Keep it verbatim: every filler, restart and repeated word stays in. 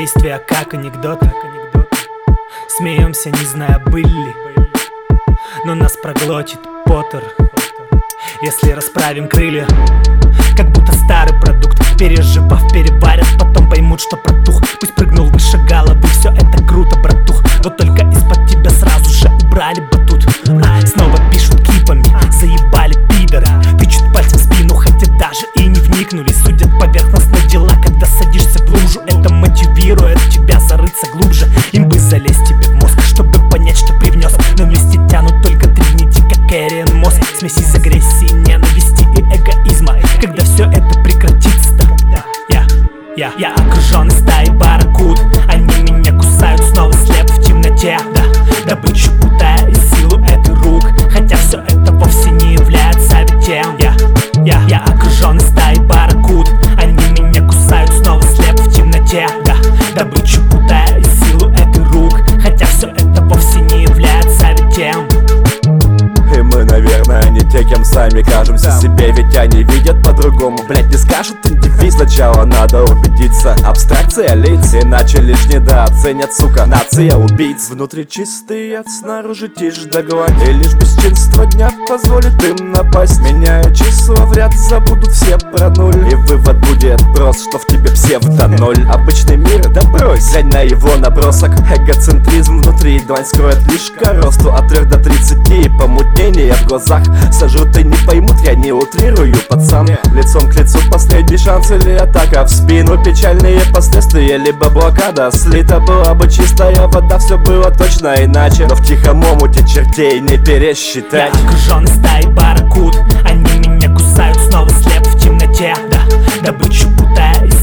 действия как анекдот. Смеемся, не зная, были ли, но нас проглотит Поттер, если расправим крылья. Как будто старый продукт, переживав, переварят, потом поймут, что протух. Пусть прыгнул выше головы, все это круто, братух. Вот только из-под тебя сразу же убрали батут. Снова пишут кипами, заебали пидоры. Тычут пальцем в спину, хотя даже и не вникнули. Судят поверхностно дела, когда садишься в лужу. Это мотивирует тебя зарыться глубже. Им бы залезть тебе в мозг, чтобы понять, что привнес. Но вместе тянут только три нити, как Эриен Мосс. Смесь из агрессии, ненависти и эгоизма. Когда все это прекратится, я, я, я окружен стаей барракуд. Они меня кусают, снова слеп в темноте. Да, добычу путая и силу этой рук, хотя все это вовсе не является ведь тем. Я, я, я окружен стаей барракуд. Они меня кусают, снова слеп в темноте. Да, добычу путая и силу этой рук, хотя все это вовсе не является ведь тем. И мы, наверное, не те, кем сами кажемся себе, ведь они видят по-другому. Блять, не скажут индивид, сначала надо убедиться. Абстракция лиц, иначе лишь недооценят, сука. Нация убийц. Внутри чистый яд, снаружи тишь да гладь. И лишь бесчинство дня позволит им напасть. Меняя числа в ряд, забудут все про нуль. И вывод будет прост, что в тебе псевдо-ноль. Обычный мир, да брось, глянь на его набросок. Эгоцентризм внутри, длань скроет лишь коросту. От трех до тридцати, помутнение в глазах. Сажут и не поймут, я не утрирую, пацан. Лицом к лицу последний шанс или атака в спину. Печальные последствия, либо блокада. Слита была бы чистая вода, все было точно иначе. Но в тихом омуте чертей не пересчитать. Я окружен стаей барракуд. Они меня кусают, снова слеп в темноте. Да, добычу путая и